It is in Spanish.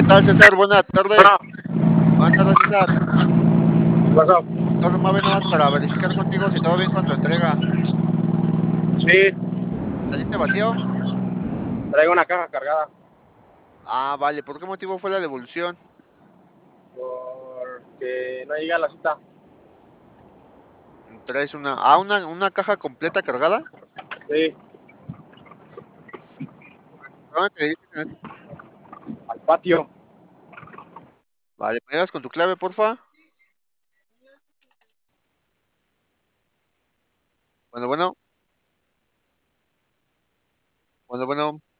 tal, César? Buenas tardes. Bueno, Buenas tardes, César. ¿qué pasó? Solo me nada más para verificar contigo si todo bien con tu entrega. Sí, ¿Saliste vacío? traigo una caja cargada Ah, vale. ¿Por qué motivo fue la devolución? porque no llega a la cita. ¿Traes una caja completa cargada? Sí, ¿Dónde te diriges? al patio. Vale, ¿me ayudas con tu clave, porfa? Bueno, bueno. Bueno, bueno.